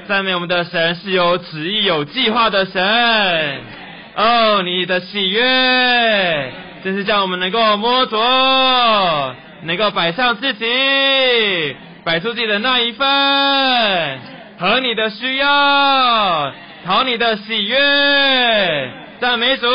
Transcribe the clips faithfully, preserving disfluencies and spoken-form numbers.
赞美我们的神是有旨意、有计划的神。哦，你的喜悦，真是叫我们能够摸着，能够摆上自己，摆出自己的那一份，和你的需要，讨你的喜悦。赞美主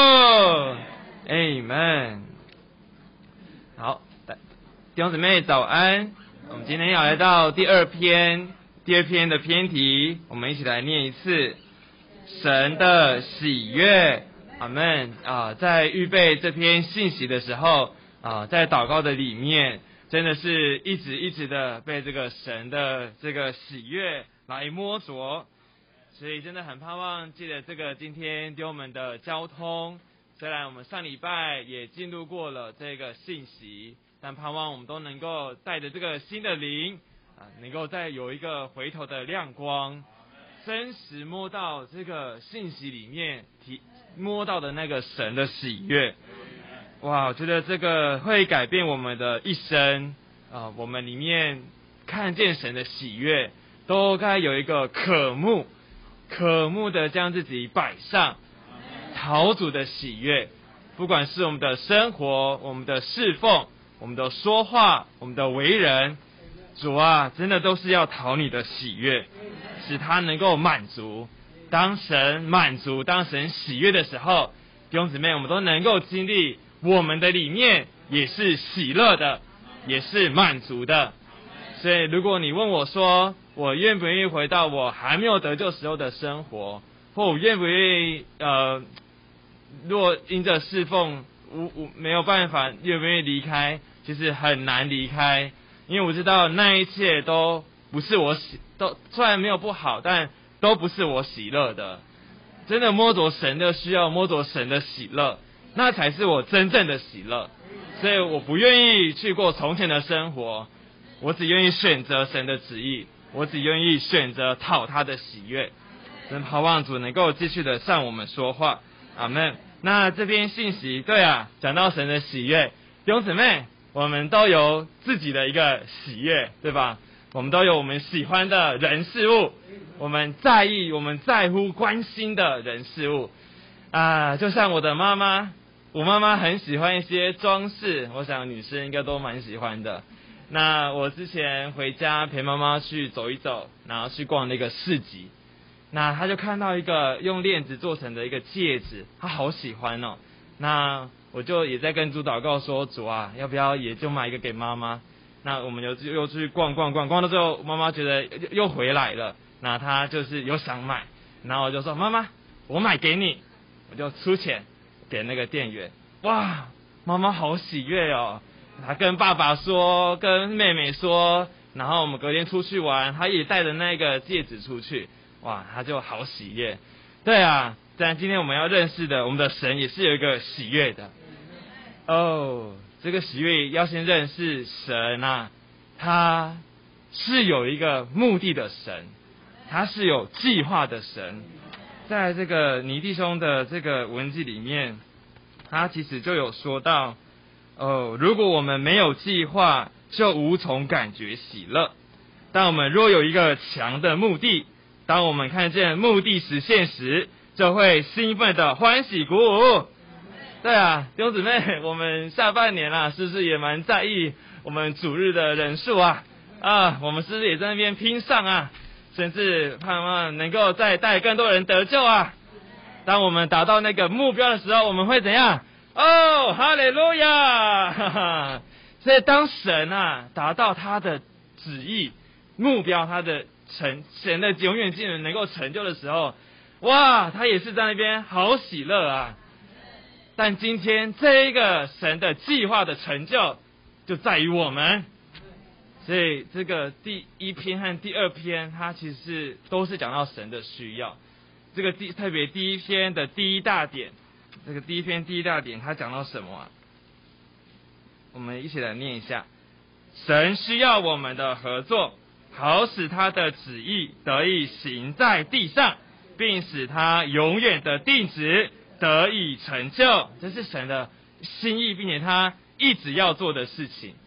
，Amen。好，弟兄姊妹早安。我们今天要来到第二篇，第二篇的篇题，我们一起来念一次。神的喜悦，阿们啊！在预备这篇信息的时候啊，在祷告的里面，真的是一直一直的被这个神的这个喜悦来摸着，所以真的很盼望借着这个今天给我们的交通，虽然我们上礼拜也进入过了这个信息，但盼望我们都能够带着这个新的灵啊，能够再有一个回头的亮光。真实摸到这个信息里面提摸到的那个神的喜悦，哇！我觉得这个会改变我们的一生啊、呃！我们里面看见神的喜悦，都该有一个渴慕，渴慕的将自己摆上，讨主的喜悦。不管是我们的生活、我们的侍奉、我们的说话、我们的为人，主啊，真的都是要讨你的喜悦。使他能够满足，当神满足，当神喜悦的时候，弟兄姊妹，我们都能够经历我们的里面也是喜乐的，也是满足的。所以，如果你问我说，我愿不愿意回到我还没有得救时候的生活，或我愿不愿意呃，若因着侍奉无无没有办法，愿不愿意离开？其实很难离开，因为我知道那一切都不是我喜，都虽然没有不好，但都不是我喜乐的。真的摸着神的需要，摸着神的喜乐，那才是我真正的喜乐。所以我不愿意去过从前的生活，我只愿意选择神的旨意，我只愿意选择讨他的喜悦。真盼望主能够继续的向我们说话，阿们。那这篇信息，对啊，讲到神的喜悦，弟兄姊妹，我们都有自己的一个喜悦，对吧？我们都有我们喜欢的人事物，我们在意、我们在乎、关心的人事物啊。就像我的妈妈，我妈妈很喜欢一些装饰，我想女生应该都蛮喜欢的。那我之前回家陪妈妈去走一走，然后去逛那个市集，那她就看到一个用链子做成的一个戒指，她好喜欢哦。那我就也在跟主祷告说，主啊，要不要也就买一个给妈妈？那我们又又去逛逛逛逛到最后，妈妈觉得又回来了，那她就是有想买，然后我就说妈妈，我买给你，我就出钱给那个店员。哇，妈妈好喜悦哦，她跟爸爸说，跟妹妹说，然后我们隔天出去玩，她也带着那个戒指出去，哇，她就好喜悦。对啊，但今天我们要认识的，我们的神也是有一个喜悦的哦。这个喜悦要先认识神啊，他是有一个目的的神，他是有计划的神。在这个尼弟兄的这个文字里面，他其实就有说到，哦，如果我们没有计划，就无从感觉喜乐；但我们若有一个强的目的，当我们看见目的实现时，就会兴奋的欢喜鼓舞。对啊，弟兄姊妹，我们下半年啊，是不是也蛮在意我们主日的人数啊？啊，我们是不是也在那边拼上啊？甚至盼望能够再带更多人得救啊！当我们达到那个目标的时候，我们会怎样？哦，哈利路亚！哈哈。所以当神啊达到他的旨意、目标，他的成神的永远技能能够成就的时候，哇，他也是在那边好喜乐啊！但今天这一个神的计划的成就，就在于我们。所以这个第一篇和第二篇，它其实是都是讲到神的需要。这个第特别第一篇的第一大点，这个第一篇第一大点，它讲到什么啊？我们一起来念一下：神需要我们的合作，好使他的旨意得以行在地上，并使他永远的定旨得以成就。这是神的心意，并且他一直要做的事情。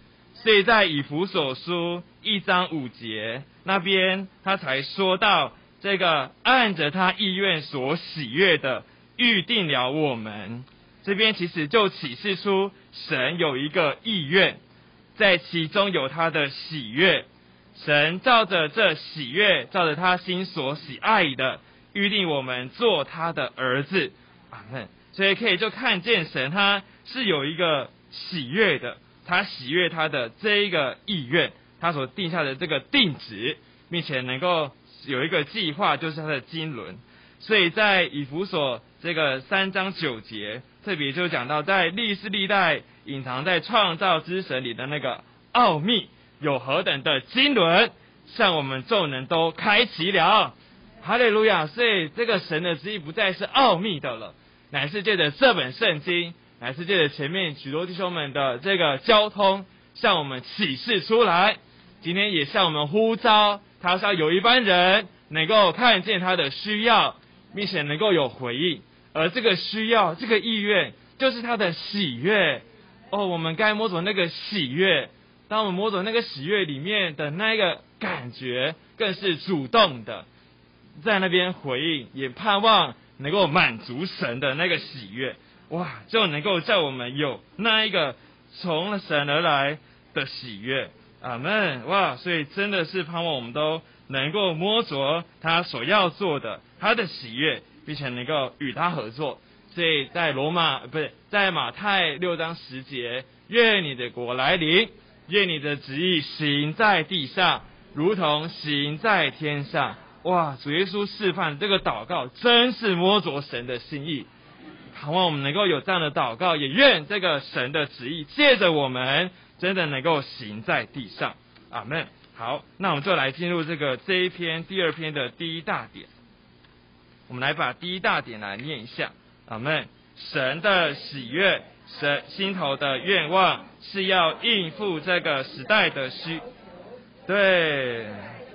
所以在以弗所书一章五节那边，他才说到这个按着他意愿所喜悦的预定了我们。这边其实就启示出神有一个意愿，在其中有他的喜悦。神照着这喜悦，照着他心所喜爱的，预定我们做他的儿子。阿们。所以可以就看见神他是有一个喜悦的，他喜悦他的这一个意愿，他所定下的这个定旨，并且能够有一个计划，就是他的经纶。所以在以弗所这个三章九节，特别就讲到在历世历代隐藏在创造之神里的那个奥秘有何等的经纶，向我们众人都开启了。哈利路亚！所以这个神的旨意不再是奥秘的了，乃是借着这本圣经，乃是借着前面许多弟兄们的这个交通，向我们启示出来。今天也向我们呼召，他说有一班人能够看见他的需要，并且能够有回应，而这个需要，这个意愿，就是他的喜悦。哦，我们该摸索那个喜悦，当我们摸索那个喜悦里面的那个感觉，更是主动的在那边回应，也盼望能够满足神的那个喜悦。哇，就能够叫我们有那一个从神而来的喜悦。阿们。哇，所以真的是盼望我们都能够摸着他所要做的，他的喜悦，并且能够与他合作。所以在罗马不是在马太六章十节，愿你的国来临，愿你的旨意行在地上，如同行在天上。哇，主耶稣示范这个祷告，真是摸着神的心意。盼望我们能够有这样的祷告，也愿这个神的旨意借着我们，真的能够行在地上。阿们。好，那我们就来进入这个这一篇第二篇的第一大点。我们来把第一大点来念一下。阿们。神的喜悦，神心头的愿望是要应付这个时代的需，对。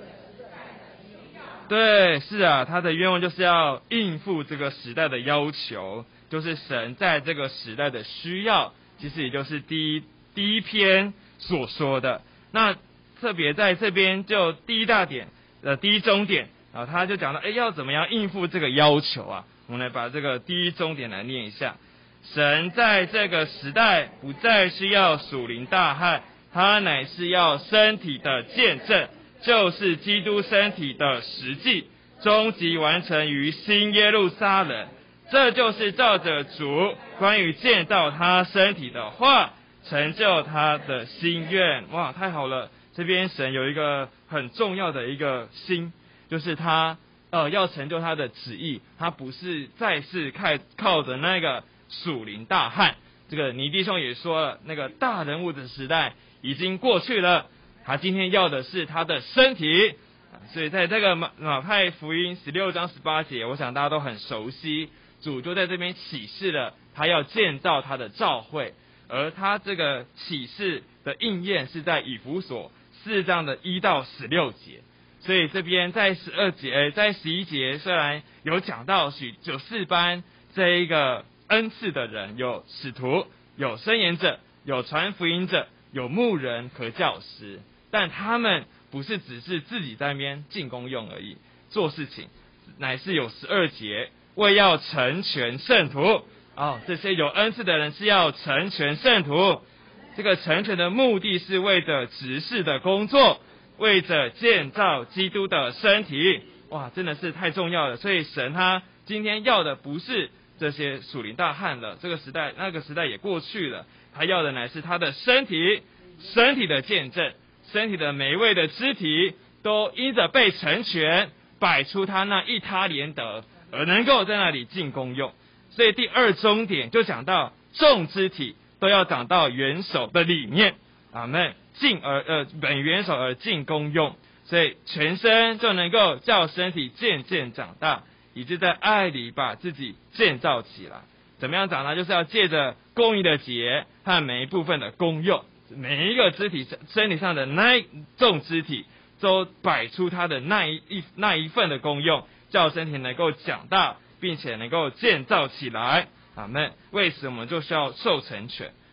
对，是啊，他的愿望就是要应付这个时代的要求，就是神在这个时代的需要，其实也就是第一第一篇所说的。那特别在这边就第一大点的第一中点啊，他就讲到，哎，要怎么样应付这个要求啊？我们来把这个第一中点来念一下。神在这个时代不再需要属灵大汉，他乃是要身体的见证。就是基督身体的实际，终极完成于新耶路撒冷。这就是照着主关于建造他身体的话，成就他的心愿。哇，太好了！这边神有一个很重要的一个心，就是他呃要成就他的旨意，他不是再是靠靠着那个属灵大汉。这个尼弟兄也说了，那个大人物的时代已经过去了。他今天要的是他的身体，所以在这个马马太福音十六章十八节，我想大家都很熟悉，主就在这边启示了他要建造他的教会，而他这个启示的应验是在以弗所四章的一到十六节，所以这边在十二节，在十一节虽然有讲到许九四班这一个恩赐的人，有使徒，有申言者，有传福音者，有牧人和教师。但他们不是只是自己在那边进功用而已，做事情乃是有十二节，为要成全圣徒。哦，这些有恩赐的人是要成全圣徒。这个成全的目的是为着执事的工作，为着建造基督的身体。哇，真的是太重要了。所以神他今天要的不是这些属灵大汉了，这个时代那个时代也过去了，他要的乃是他的身体，身体的见证。身体的每一位的肢体都因着被成全，摆出他那一他连得，而能够在那里尽功用。所以第二中点就讲到众肢体都要长到元首的里面。阿们。尽而呃本元首而尽功用，所以全身就能够叫身体渐渐长大，以致在爱里把自己建造起来。怎么样长大？就是要借着公义的节和每一部分的功用。每一个肢体身体上的那一众肢体都摆出它的那一一那一份的功用，叫身体能够长大，并且能够建造起来。阿们。为此我们就需要受成全，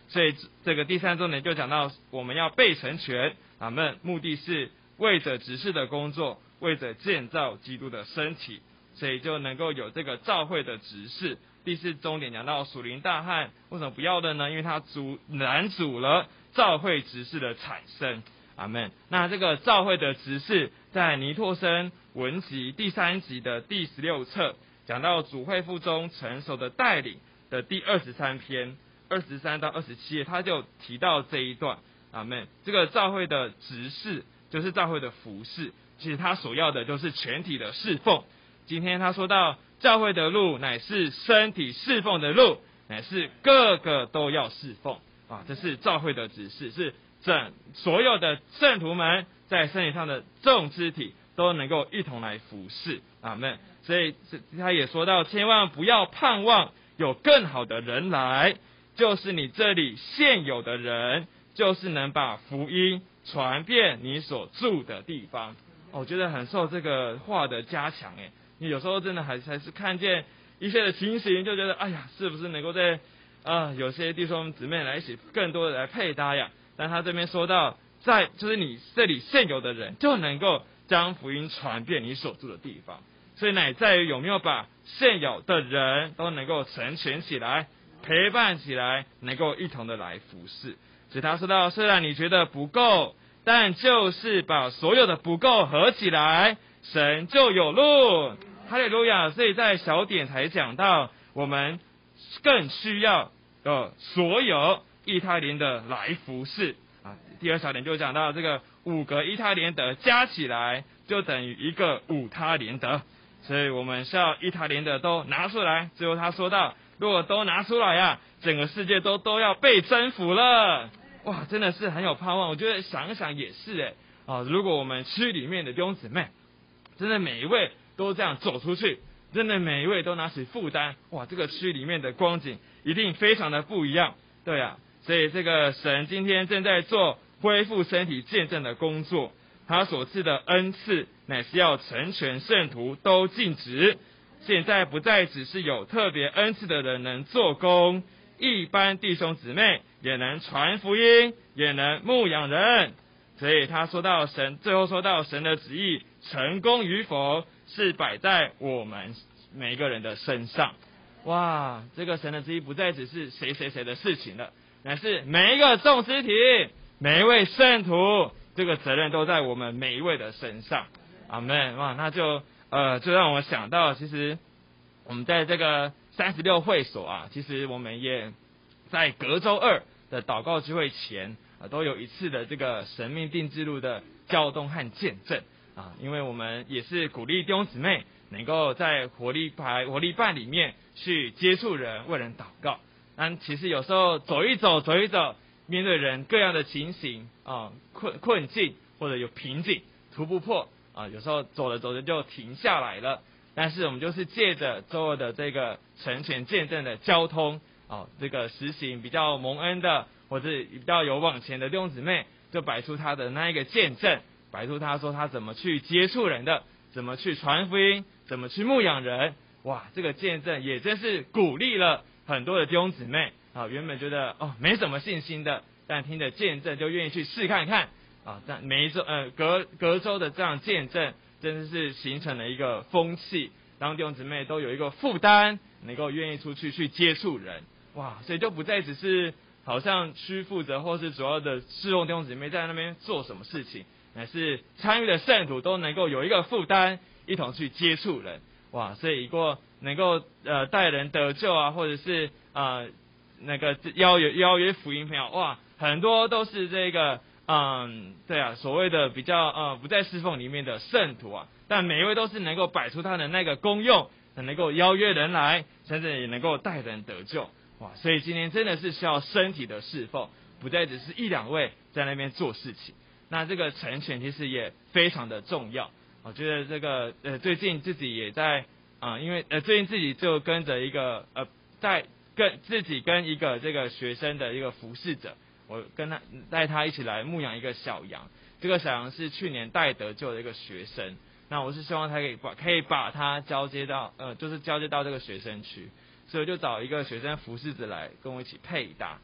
所以这个第三重点就讲到我们要被成全，阿们，目的是为着执事的工作，为着建造基督的身体，所以就能够有这个召会的执事。第四重点讲到属灵大汉为什么不要的呢？因为他阻拦阻了召会执事的产生，阿们。那这个召会的执事在尼拓生文集第三集的第十六册讲到主会父中成熟的带领的第二十三篇二十三到二十七页，他就提到这一段，阿们。这个召会的执事就是召会的服事，其实他所要的就是全体的侍奉。今天他说到教会的路乃是身体侍奉的路，乃是个个都要侍奉啊！这是教会的指示，是整所有的圣徒们在身体上的众肢体都能够一同来服侍，阿们。所以他也说到，千万不要盼望有更好的人来，就是你这里现有的人，就是能把福音传遍你所住的地方。哦、我觉得很受这个话的加强，诶。你有时候真的还还是看见一些的情形，就觉得哎呀，是不是能够在啊、呃、有些弟兄姊妹来一起更多的来配搭呀？但他这边说到，在就是你这里现有的人就能够将福音传遍你所住的地方，所以乃在于有没有把现有的人都能够成全起来，陪伴起来，能够一同的来服侍。所以他说到，虽然你觉得不够，但就是把所有的不够合起来，神就有路。哈利路亚！所以在小点才讲到，我们更需要呃所有义他连的来服侍啊。第二小点就讲到这个五个义他连德加起来就等于一个五他连德，所以我们需要义他连德都拿出来。最后他说到，如果都拿出来呀、啊，整个世界都都要被征服了。哇，真的是很有盼望。我觉得想一想也是哎啊，如果我们区里面的弟兄姊妹，真的每一位都这样走出去，真的每一位都拿起负担，哇，这个区里面的光景一定非常的不一样，对啊。所以这个神今天正在做恢复身体见证的工作，他所赐的恩赐乃是要成全圣徒都尽职。现在不再只是有特别恩赐的人能做工，一般弟兄姊妹也能传福音，也能牧养人。所以他说到神，最后说到神的旨意成功与否是摆在我们每一个人的身上。哇，这个神的旨意不再只是谁谁谁的事情了，乃是每一个众肢体，每一位圣徒，这个责任都在我们每一位的身上。阿们。哇，那就呃，就让我想到，其实我们在这个三十六会所啊，其实我们也在隔周二的祷告聚会前啊，都有一次的这个神命定制路的教动和见证啊，因为我们也是鼓励弟兄姊妹能够在活力排活力办里面去接触人，为人祷告。但其实有时候走一走，走一走，面对人各样的情形啊，困困境或者有瓶颈，突不破啊，有时候走着走着就停下来了。但是我们就是借着周二的这个成全见证的交通啊，这个实行比较蒙恩的，或者比较有往前的弟兄姊妹，就摆出他的那一个见证，摆出他说他怎么去接触人的，怎么去传福音，怎么去牧养人。哇，这个见证也真是鼓励了很多的弟兄姊妹啊，原本觉得哦没什么信心的，但听着见证就愿意去试看看啊。但每一周呃隔隔周的这样见证，真的是形成了一个风气，让弟兄姊妹都有一个负担，能够愿意出去去接触人。哇，所以就不再只是好像区负责或是主要的侍奉弟兄姊妹在那边做什么事情，乃是参与的圣徒都能够有一个负担，一同去接触人。哇，所以一个能够呃带人得救啊，或者是呃那个邀约邀约福音朋友，哇，很多都是这个嗯对啊所谓的比较呃不在侍奉里面的圣徒啊，但每一位都是能够摆出他的那个功用，能够邀约人来，甚至也能够带人得救。哇，所以今天真的是需要身体的侍奉，不再只是一两位在那边做事情。那这个成全其实也非常的重要。我觉得这个呃最近自己也在啊、呃，因为呃最近自己就跟着一个呃在跟自己跟一个这个学生的一个服侍者，我跟他带他一起来牧养一个小羊。这个小羊是去年带得救的一个学生，那我是希望他可以把可以把他交接到呃就是交接到这个学生区，所以我就找一个学生服侍者来跟我一起配搭。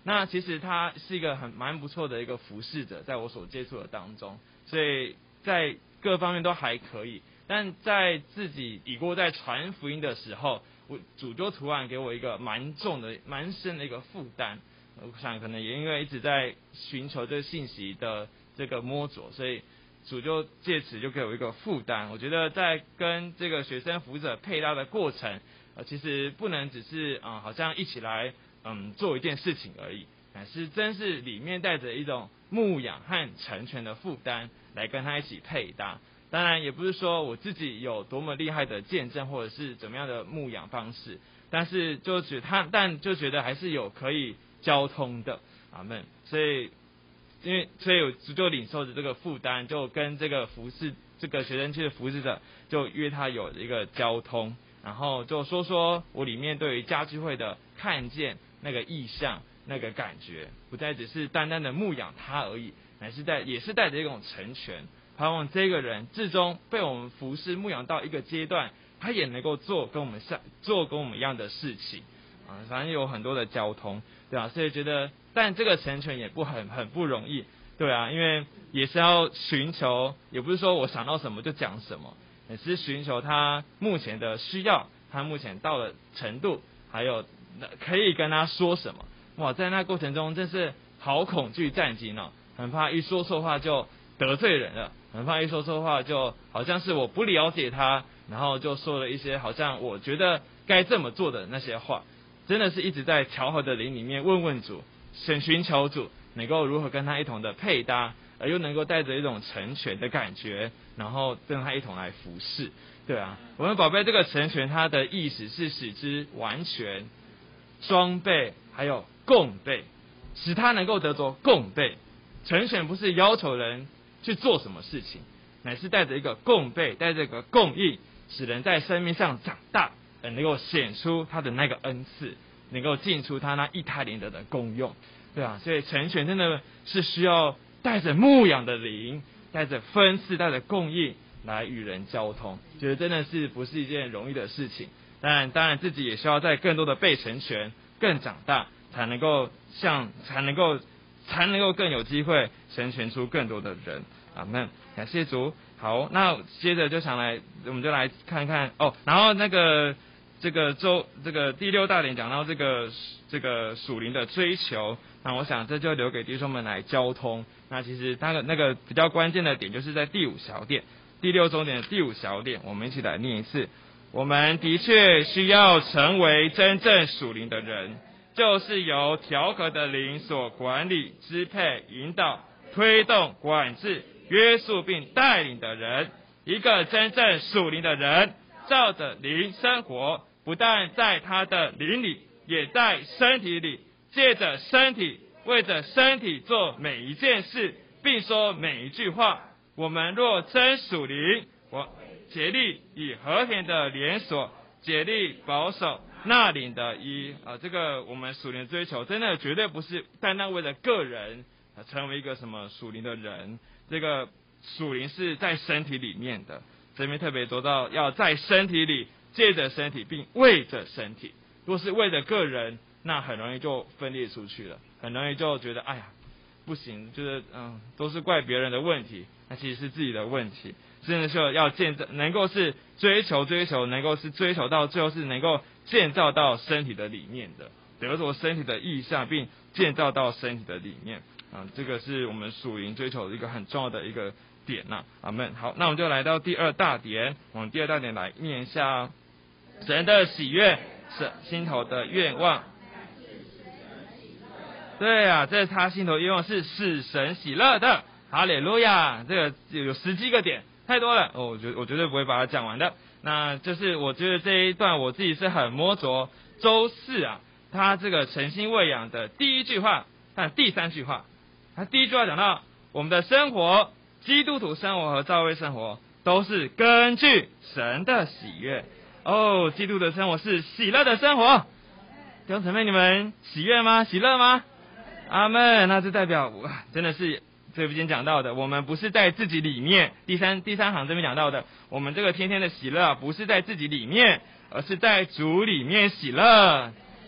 那其实他是一个很蛮不错的一个服侍者，在我所接触的当中，所以在各方面都还可以。但在自己已过在传福音的时候，我主就突然给我一个蛮重的、蛮深的一个负担。我想可能也因为一直在寻求这个信息的这个摸索，所以主就借此就给我一个负担。我觉得在跟这个学生服者配搭的过程，呃，其实不能只是啊、呃，好像一起来嗯做一件事情而已，乃是真是里面带着一种牧养和成全的负担来跟他一起配搭。当然也不是说我自己有多么厉害的见证或者是怎么样的牧养方式，但是就觉得他，但就觉得还是有可以交通的，阿们。所以，因为所以我就领受着这个负担，就跟这个服侍这个学生区的服侍者，就约他有一个交通，然后就说说我里面对于家聚会的看见那个意象、那个感觉，不再只是单单的牧养他而已，乃是带也是带着一种成全。盼望这个人至终被我们服侍牧养到一个阶段，他也能够做跟我们像做跟我们一样的事情啊，反正有很多的交通，对啊，所以觉得，但这个成全也不很很不容易，对啊，因为也是要寻求，也不是说我想到什么就讲什么，也是寻求他目前的需要，他目前到了程度，还有可以跟他说什么。哇，在那过程中真是好恐惧战兢哦，很怕一说错话就得罪人了。很怕一说错话，就好像是我不了解他，然后就说了一些好像我觉得该这么做的那些话，真的是一直在调和的灵里面问问主，寻寻求主能够如何跟他一同的配搭，而又能够带着一种成全的感觉，然后跟他一同来服侍。对啊，我们宝贝这个成全，它的意思是使之完全、装备，还有共备，使他能够得着共备。成全不是要求人去做什么事情，乃是带着一个共备，带着一个共义，使人在生命上长大，而能够显出他的那个恩赐，能够尽出他那一胎灵的功用，对啊，所以成全真的是需要带着牧养的灵，带着分赐，带着共义来与人交通，觉得真的是不是一件容易的事情。当然，当然自己也需要在更多的被成全，更长大，才能够像，才能够。才能够更有机会成全出更多的人，阿们，感谢主。好，那接着就想来，我们就来看看哦。然后那个这个周这个第六大点讲到这个这个属灵的追求，那我想这就留给弟兄们来交通。那其实那个那个比较关键的点就是在第五小点，第六重点的第五小点，我们一起来念一次。我们的确需要成为真正属灵的人。就是由调和的灵所管理、支配、引导、推动、管制、约束并带领的人。一个真正属灵的人，照着灵生活，不但在他的灵里，也在身体里，借着身体，为着身体做每一件事，并说每一句话。我们若真属灵，我竭力以和平的连锁，竭力保守那领的一啊、呃，这个我们属灵的追求，真的绝对不是单单为了个人、呃、成为一个什么属灵的人。这个属灵是在身体里面的，这边特别说到要在身体里，借着身体，并为着身体。如果是为了个人，那很容易就分裂出去了，很容易就觉得哎呀不行，就是嗯都是怪别人的问题，那其实是自己的问题。真的是要建造，能够是追求追求，能够是追求到最后是能够建造到身体的里面的，得着身体的意象，并建造到身体的里面啊，这个是我们属灵追求的一个很重要的一个点呐、啊。阿们。好，那我们就来到第二大点，我们第二大点来念一下：神的喜悦是心头的愿望。对啊，这是他心头愿望，是使神喜乐的。哈利路亚！这个有十几个点。太多了，哦，我觉我绝对不会把它讲完的。那就是我觉得这一段我自己是很摸着。周四啊，他这个诚心喂养的第一句话，但第三句话，他第一句话讲到我们的生活，基督徒生活和教会生活都是根据神的喜悦。哦，基督的生活是喜乐的生活。弟兄姊妹，你们喜悦吗？喜乐吗？阿们。那这代表哇，真的是。这边讲到的，我们不是在自己里面，第三第三行这边讲到的，我们这个天天的喜乐不是在自己里面，而是在主里面喜乐。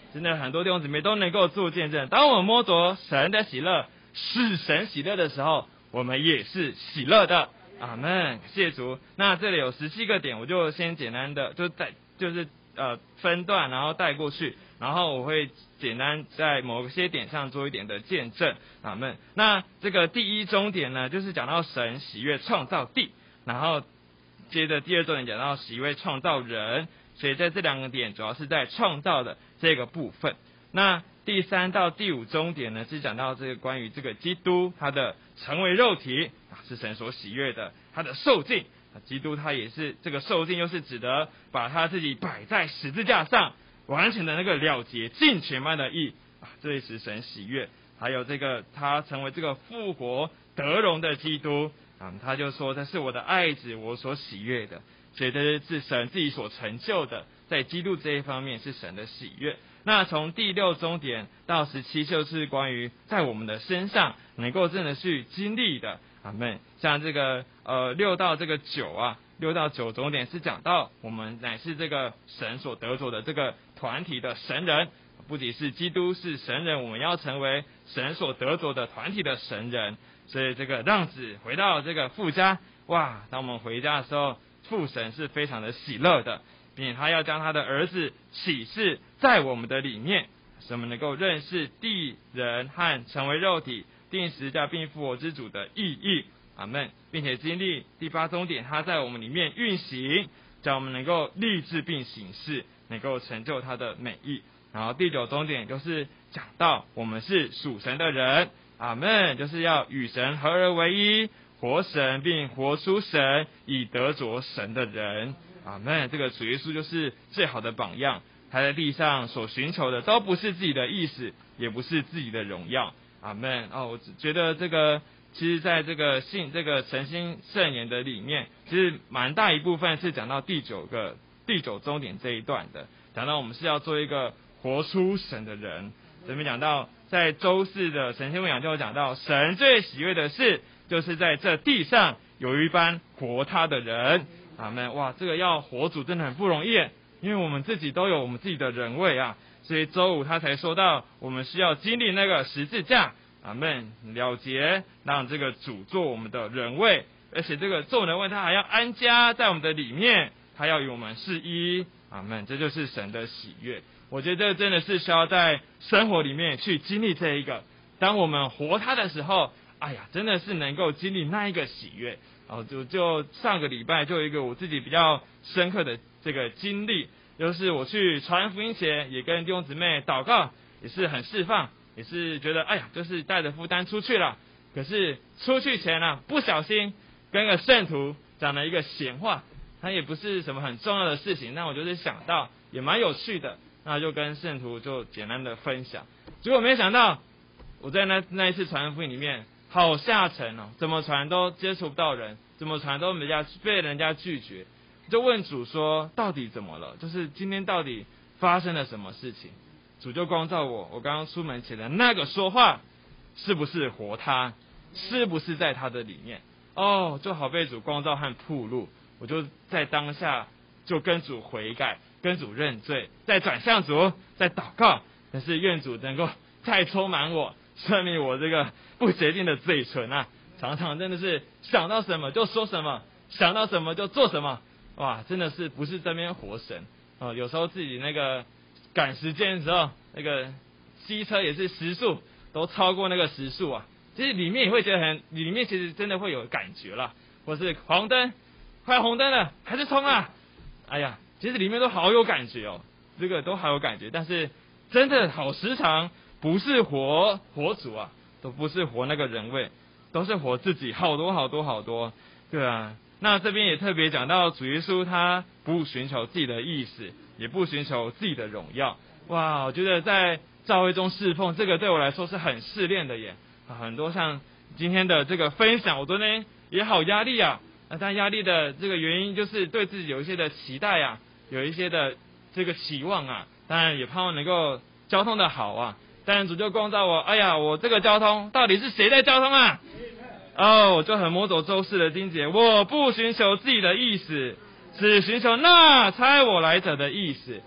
真的很多弟兄姊妹都能够做见证。当我们摸着神的喜乐，使神喜乐的时候，我们也是喜乐的。阿们，谢主。那这里有十七个点，我就先简单的就带就是呃分段，然后带过去，然后我会简单在某些点上做一点的见证。阿们。那这个第一终点呢，就是讲到神喜悦创造地，然后接着第二重点讲到喜悦创造人，所以在这两个点主要是在创造的这个部分。那第三到第五终点呢，是讲到这个关于这个基督他的成为肉体啊，是神所喜悦的，他的受尽啊，基督他也是这个受尽，又是指的把他自己摆在十字架上，完全的那个了结尽全般的义啊，这也使神喜悦。还有这个他成为这个复活得荣的基督啊，他就说这是我的爱子，我所喜悦的，所以这是神自己所成就的，在基督这一方面是神的喜悦。那从第六终点到十七，就是关于在我们的身上能够真的去经历的。阿们。像这个呃六到这个九啊，六到九终点是讲到我们乃是这个神所得着的这个团体的神人，不仅是基督是神人，我们要成为神所得着的团体的神人。所以这个让子回到这个父家，哇，当我们回家的时候，父神是非常的喜乐的，并且他要将他的儿子启示在我们的里面，使我们能够认识地人和成为肉体定十字架并复活之主的意义。阿们。并且经历第八终点，他在我们里面运行，叫我们能够立志并行事，能够成就他的美意。然后第九终点就是讲到我们是属神的人，阿们，就是要与神合而为一，活神并活出神，以得着神的人。阿们。这个主耶稣就是最好的榜样，他在地上所寻求的都不是自己的意思，也不是自己的荣耀。阿们。哦，我觉得这个其实在这个信这个诚心圣言的里面，其实蛮大一部分是讲到第九个第九终点这一段的，讲到我们是要做一个活出神的人。这边讲到在周四的神仙牧养就有讲到，神最喜悦的事就是在这地上有一班活他的人。阿们。哇，这个要活主真的很不容易，因为我们自己都有我们自己的人位啊，所以周五他才说到我们需要经历那个十字架。阿们。了结，让这个主做我们的人位，而且这个做人位他还要安家在我们的里面，他要与我们是一。阿们。这就是神的喜悦。我觉得真的是需要在生活里面去经历这一个，当我们活他的时候，哎呀，真的是能够经历那一个喜悦。哦，就就上个礼拜就有一个我自己比较深刻的这个经历，就是我去传福音前，也跟弟兄姊妹祷告，也是很释放，也是觉得哎呀，就是带着负担出去了。可是出去前啊，不小心跟个圣徒讲了一个闲话，他也不是什么很重要的事情，那我就是想到也蛮有趣的，那就跟圣徒就简单的分享。结果没想到我在那那一次传福音里面好下沉哦，怎么传都接触不到人，怎么传都人家被人家拒绝，就问主说到底怎么了，就是今天到底发生了什么事情。主就光照我，我刚刚出门前的那个说话是不是活他，是不是在他的里面。哦，就好被主光照和暴露，我就在当下就跟主悔改，跟主认罪，再转向主，再祷告。但是愿主能够再充满我，赦免我这个不洁净的嘴唇啊，常常真的是想到什么就说什么，想到什么就做什么。哇，真的是不是这边活神哦。有时候自己那个赶时间的时候，那个机车也是时速都超过那个时速啊，其实里面也会觉得很，里面其实真的会有感觉啦，或是黄灯，快红灯了，还是冲啊！哎呀，其实里面都好有感觉哦，这个都好有感觉，但是真的好时常不是活活主啊，都不是活那个人位，都是活自己，好多好多好多，对啊。那这边也特别讲到主耶稣他不寻求自己的意思，也不寻求自己的荣耀。哇，我觉得在教会中侍奉，这个对我来说是很试炼的耶。很多像今天的这个分享，我昨天也好压力啊。那但压力的这个原因就是对自己有一些的期待啊，有一些的这个期望啊。当然也盼望能够交通的好啊。但主就光照我，哎呀，我这个交通到底是谁在交通啊？哦，我就很摸着周四的经节，我不寻求自己的意思，只寻求那差我来者的意思。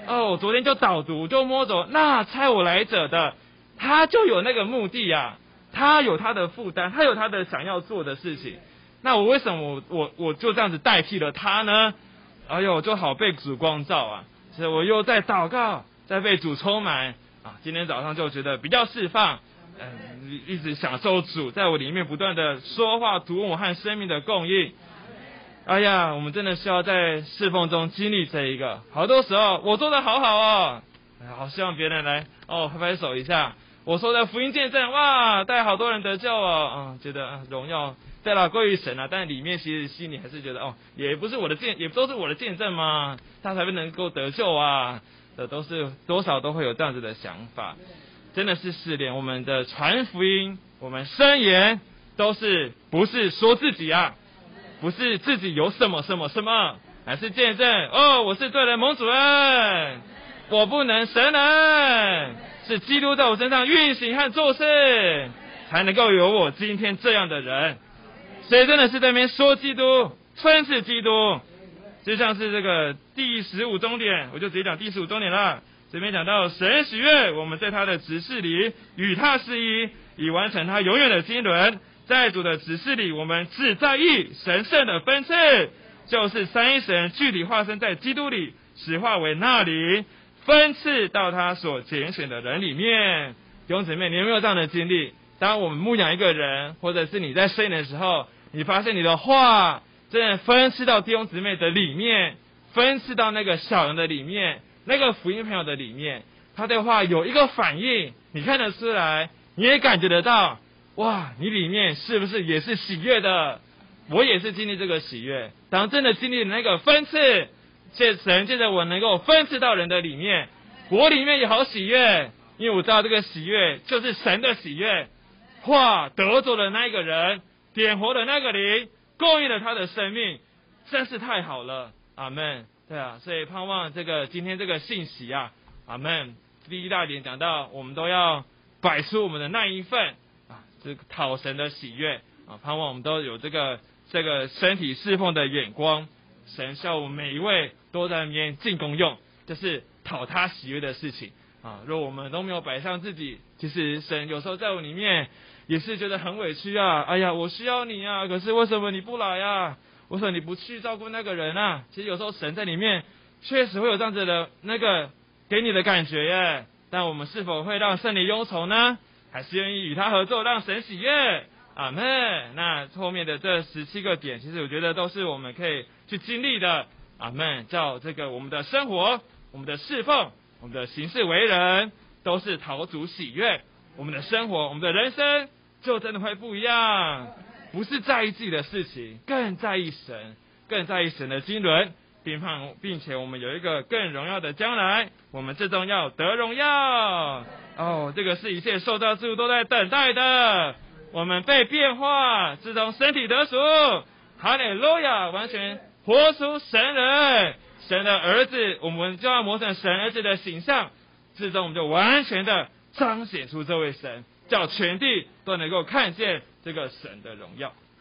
哦，我昨天就导读就摸走那差我来者的，他就有那个目的啊，他有他的负担，他有他的想要做的事情。那我为什么我我我就这样子代替了他呢？哎呦，就好被主光照啊！所以我又在祷告，在被主充满啊。今天早上就觉得比较释放，嗯，一直享受主在我里面不断的说话，读我和生命的供应。哎呀，我们真的需要在侍奉中经历这一个。好多时候我做的好好哦，好希望别人来哦拍拍手一下。我说的福音见证，哇，带好多人得救哦，嗯，觉得、啊、荣耀对了归于神啊，但里面其实心里还是觉得哦，也不是我的见，也都是我的见证嘛，他才会能够得救啊，的都是多少都会有这样子的想法，真的是试炼我们的传福音，我们申言都是不是说自己啊，不是自己有什么什么什么，乃是见证哦，我是对人蒙主恩，我不能神人，是基督在我身上运行和做事，才能够有我今天这样的人。所以真的是在那边说基督，分赐基督，就像是这个第十五中点，我就直接讲第十五中点了。这边讲到神喜悦我们在他的指示里与他是一，以完成他永远的经纶。在主的指示里，我们只在意神圣的分赐，就是三一神具体化身在基督里，使化为那里分赐到他所拣选的人里面。弟兄姊妹，你有没有这样的经历？当我们牧养一个人，或者是你在圣的时候，你发现你的话真的分赐到弟兄姊妹的里面，分赐到那个小人的里面，那个福音朋友的里面，他的话有一个反应，你看得出来，你也感觉得到，哇，你里面是不是也是喜悦的？我也是经历这个喜悦。当真的经历那个分赐，借神借着我能够分赐到人的里面，我里面也好喜悦，因为我知道这个喜悦就是神的喜悦。话得着了那一个人，点活了那个灵，供应了他的生命，真是太好了。阿们。对啊，所以盼望这个今天这个信息啊，阿们。第一大点讲到，我们都要摆出我们的那一份啊，这个讨神的喜悦啊，盼望我们都有这个这个身体侍奉的眼光。神叫我们每一位都在那边尽功用，就是讨他喜悦的事情啊。如果我们都没有摆上自己，其实神有时候在我里面也是觉得很委屈啊。哎呀，我需要你啊，可是为什么你不来啊？为什么你不去照顾那个人啊？其实有时候神在里面确实会有这样子的那个给你的感觉耶。但我们是否会让圣灵忧愁呢？还是愿意与他合作，让神喜悦？阿们。那后面的这十七个点，其实我觉得都是我们可以去经历的。阿们。叫这个我们的生活、我们的侍奉、我们的行事为人，都是讨主喜悦。我们的生活、我们的人生就真的会不一样，不是在意自己的事情，更在意神，更在意神的经纶，并盼并且我们有一个更荣耀的将来，我们最终要得荣耀。哦，这个是一切受造之物都在等待的。我们被变化，自从身体得赎，哈利路亚，完全活出神人，神的儿子，我们就要磨成神儿子的形象，最终我们就完全的彰显出这位神，叫全地都能够看见这个神的荣耀。